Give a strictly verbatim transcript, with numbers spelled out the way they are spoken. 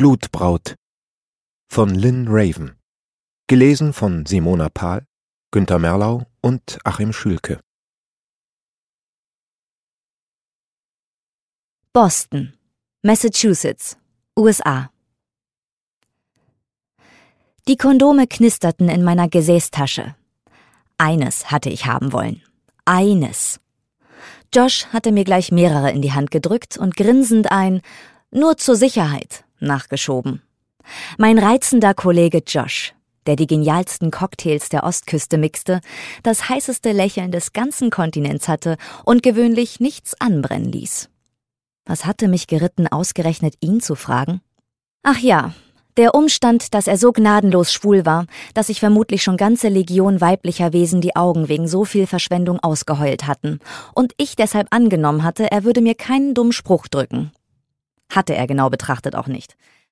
Blutbraut von Lynn Raven. Gelesen von Simona Pahl, Günter Merlau und Achim Schülke. Boston, Massachusetts, U S A. Die Kondome knisterten in meiner Gesäßtasche. Eines hatte ich haben wollen. Eines. Josh hatte mir gleich mehrere in die Hand gedrückt und grinsend ein »Nur zur Sicherheit« nachgeschoben. Mein reizender Kollege Josh, der die genialsten Cocktails der Ostküste mixte, das heißeste Lächeln des ganzen Kontinents hatte und gewöhnlich nichts anbrennen ließ. Was hatte mich geritten, ausgerechnet ihn zu fragen? Ach ja, der Umstand, dass er so gnadenlos schwul war, dass sich vermutlich schon ganze Legion weiblicher Wesen die Augen wegen so viel Verschwendung ausgeheult hatten und ich deshalb angenommen hatte, er würde mir keinen dummen Spruch drücken. Hatte er genau betrachtet auch nicht.